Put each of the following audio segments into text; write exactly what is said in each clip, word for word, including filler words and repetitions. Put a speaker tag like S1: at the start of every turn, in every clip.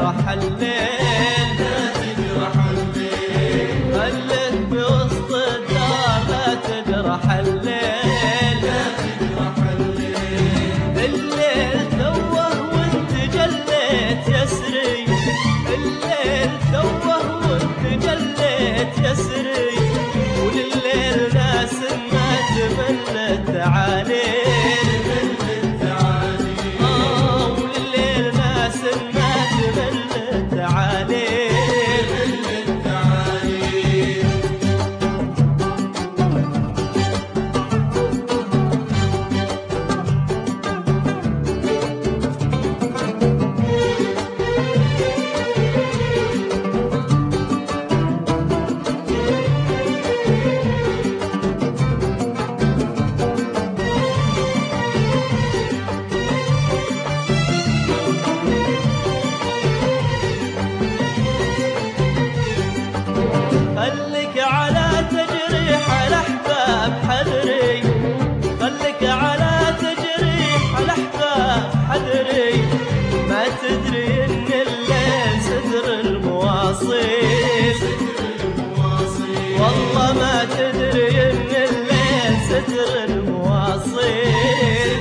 S1: تجرح الليل لا تجرح الليل، خليك بوسط الدار لا تجرح الليل لا تجرح الليل، الليل توه وانت جليت يسري، الليل توه وانت جليت يسري، ولليل ناس ما تمل التعاليل آه، ولليل ناس ما تمل التعاليل. خليك على تجريح الأحباب حذري، خليك على تجريح الأحباب حذري، ما تدري إن الليل ستر المواصيل، والله ما تدري إن الليل ستر المواصيل،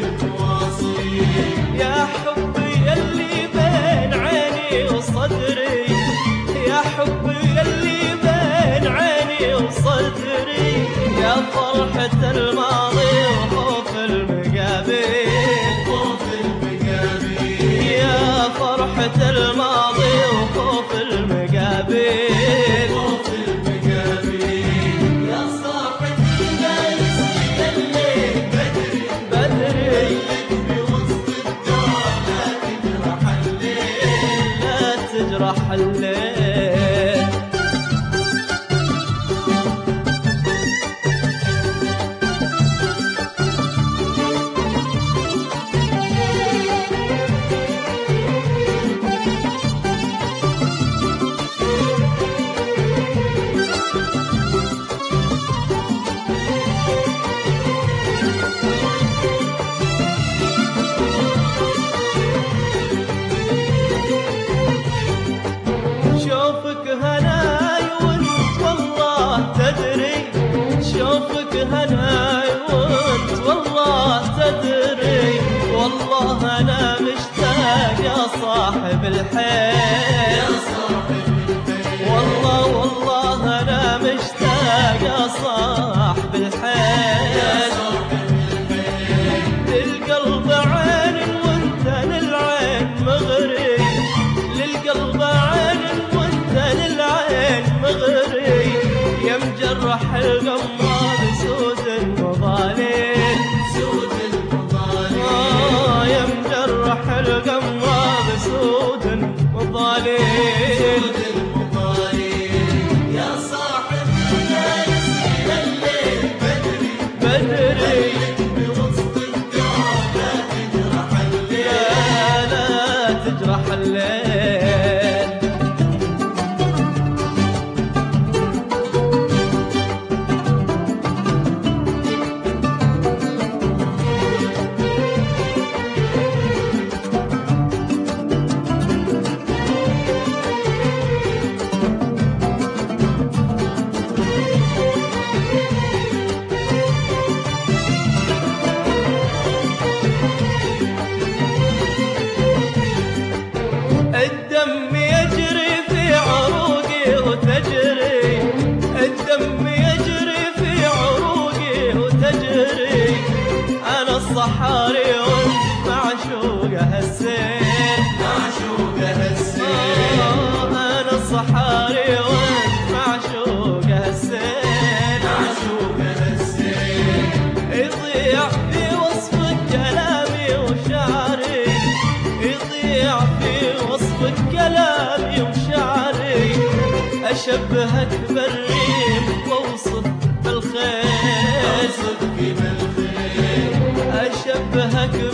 S1: يا حبي اللي بين عيني وصدري، يا حبي اللي عيني وصدري، يا فرحة الماضي وخوف المقابل، خوف المقابل، يا فرحة الماضي وخوف المقابل، خوف المقابل، يا صاحب الناس الليل بدري بدري، بوسط الدار لا تجرح الليل لا تجرح الليل. شوفك هناي وانت والله تدري، شوفك هناي وانت والله تدري، والله انا مشتاق يا صاحب الحيل، يا صاحب الحيل، والله والله انا مشتاق يا صاحب الحيل، يا صاحب الحيل، للقلب عين وانت للعين مغري، للقلب عين للعين مغري، يا مجرح الغمار سود المظالم، سود المظالم آه، يا مجرح الغمار سود المظالم، سود المظالم، يا صاحب الناس الليل بدري بدري، بوسط الدار لا تجرح الليل لا تجرح الليل. الدم يجري في عروقي وتجري، الدم يجري في عروقي وتجري، أنا الصحاري وانت معشوقة السيل، معشوقة السيل آه، أنا الصحاري وانت معشوقة السيل، معشوقة السيل، يضيع في وصفك كلامي وشعري، يضيع في وصفك كلامي وشعري، أشبهك بالريم وأوصف بالخيل، أوصفك بالخيل، أشبهك